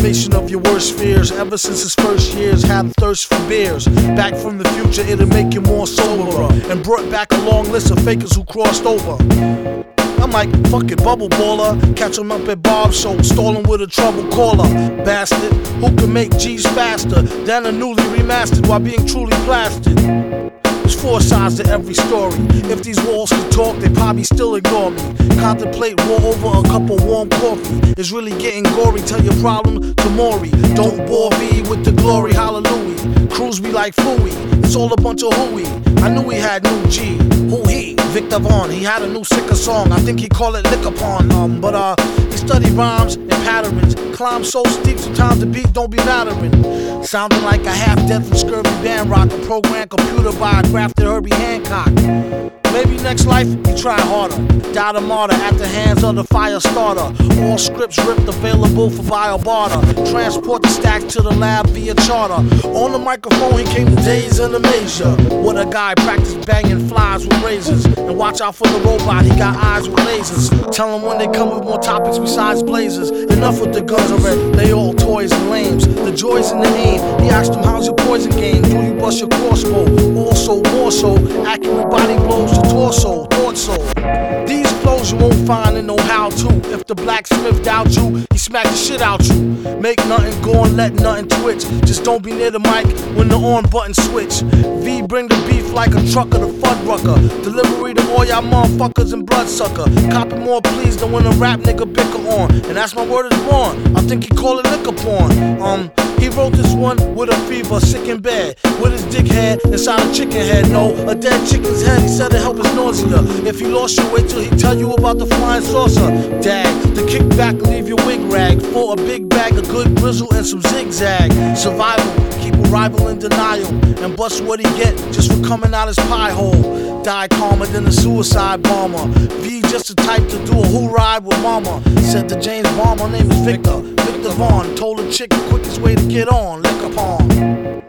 manifestation of your worst fears. Ever since his first years, had a thirst for beers. Back from the future, it'll make you more soberer, and brought back a long list of fakers who crossed over. I'm like, fuck it, bubble baller. Catch him up at Bob's show, stalling with a trouble caller. Bastard, who can make G's faster than a newly remastered while being truly plastered? There's four sides to every story. If these walls could talk, they probably still ignore me. Contemplate war over a cup of warm coffee. It's really getting gory, tell your problem to Maury. Don't bore me with the glory, hallelujah. Cruise me like Fooey, it's all a bunch of hooey. I knew he had new G. Who he? Victor Vaughn. He had a new sicker song, I think he called it Liquor Pond. But he studied rhymes and patterns. Climbed so steep, sometimes the beat don't be mattering. Sounding like a half-dead from scurvy band rock. A programmed computer by a grafted Herbie Hancock. Maybe next life he try harder. Died a martyr at the hands of the fire starter. All scripts ripped, available for via barter. Transport the stack to the lab via charter. On the microphone he came to days in the major. What a guy, practice banging flies with razors. And watch out for the robot, he got eyes with lasers. Tell him when they come with more topics besides blazers. Enough with the guns already, they all toys and lames. The joys in the aim, he asked him how's your poison game. Do you bust your crossbow? Also, more so, accurate body blows to torso, thought so. These flows you won't find in no how-to. If the blacksmith doubt you, he smack the shit out you. Make nothing go and let nothing twitch. Just don't be near the mic when the on button switch. V bring the beef like a trucker to Fuddrucker. Delivery to all y'all motherfuckers and bloodsucker. Copy more please than when a rap nigga bicker on. And that's my word is born. I think he call it liquor porn. He wrote this one with a fever, sick in bed, with his dick head inside a chicken head. No, a dead chicken's head. He said it help his nausea. If he lost you, wait till he tell you about the flying saucer. Dag, the kickback leave your wig rag. For a big bag of good grizzle and some zigzag. Survival, keep a rival in denial, and bust what he get just for coming out his pie hole. Die calmer than a suicide bomber. V just the type to do a who ride with mama. Said to James Bond, my name is Victor Vaughn. Told a chick the quickest way to get on, Liquor Pond.